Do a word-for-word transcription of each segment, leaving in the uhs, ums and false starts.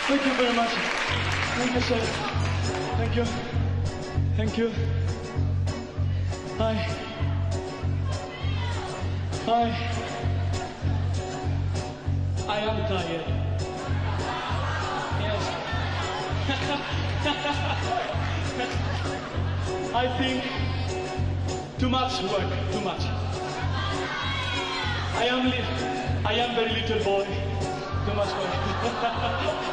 Thank you very much. Thank you, sir. Thank you. Thank you. Hi. Hi. I am tired. Yes. I think too much work, too much. I am li I am very little boy. Too much work.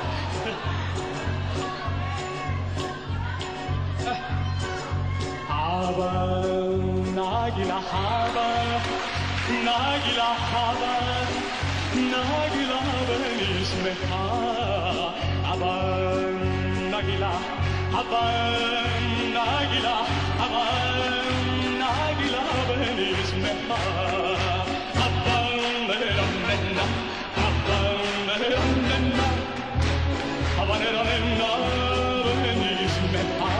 Hava, Nagila Hava, Nagila Hava, Nagila Benis Meha, Hava, Nagila, Hava, Nagila, Hava, Nagila Benis Meha, Hava, Neranena, Hava, Neranena, Hava, Neranena, Benis Meha.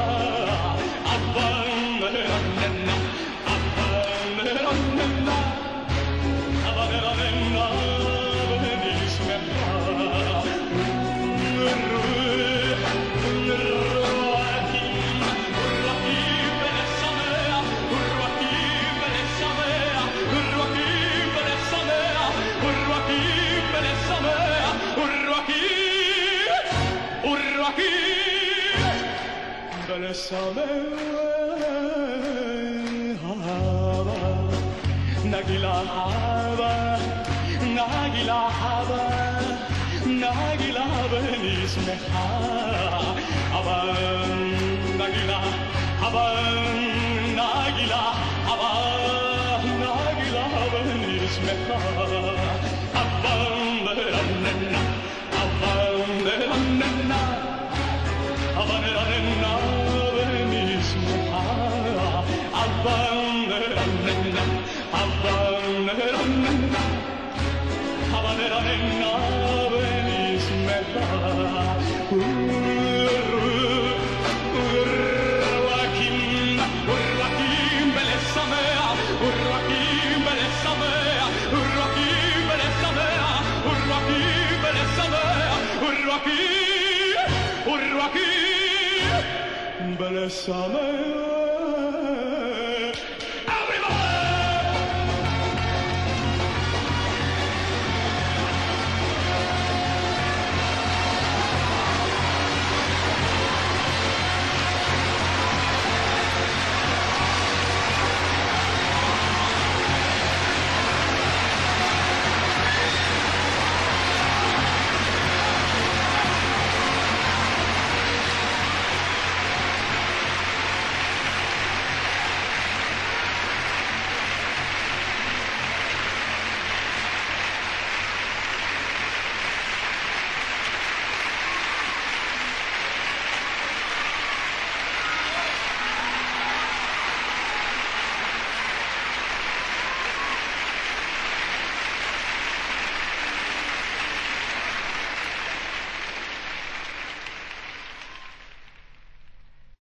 Nagila Hava, Nagila Hava, Nagila Benis Meha, Hava, Nagila Hava, Nagila Hava, Nagila Benis Meha, Hava, Neranena, Hava, Neranena, Hava, Neranena, Benis Meha, Hava, Neranena. Habanera, Habanera, Benis Meha, Urrakim, Urrakim, Belesamea, Urrakim, Belesamea, Urrakim, Belesamea, Urrakim, Belesamea, Urrakim, Urrakim, Belesamea.